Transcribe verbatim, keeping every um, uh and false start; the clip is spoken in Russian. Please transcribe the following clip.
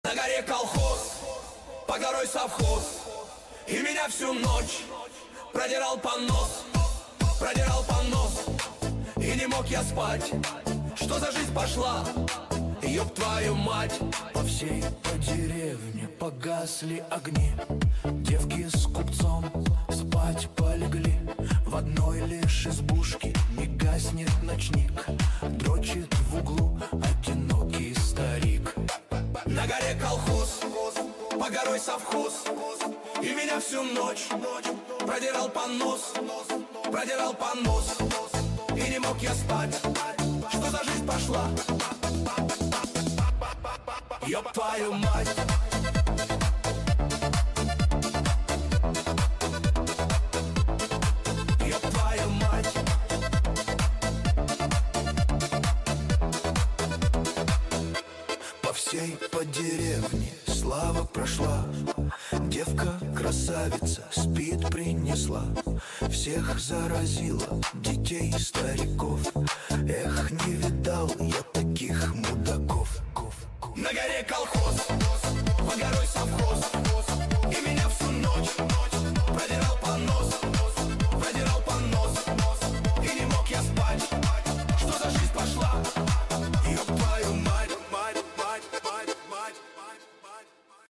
На горе колхоз, под горой совхоз, и меня всю ночь продирал понос, продирал понос, и не мог я спать. Что за жизнь пошла, ёб твою мать. По всей по деревне погасли огни, девки с купцом спать полегли. В одной лишь избушке не гаснет ночник, дрочит в углу одинокий старик. На горе колхоз, под горой совхоз, и меня всю ночь продирал понос, продирал понос, и не мог я спать. Что за жизнь пошла, ёб твою мать. Ёб твою мать. По всей по деревне слава прошла, девка красавица спит принесла, всех заразила, детей, стариков. Эх, не видал я таких мудаков. На горе колхоз,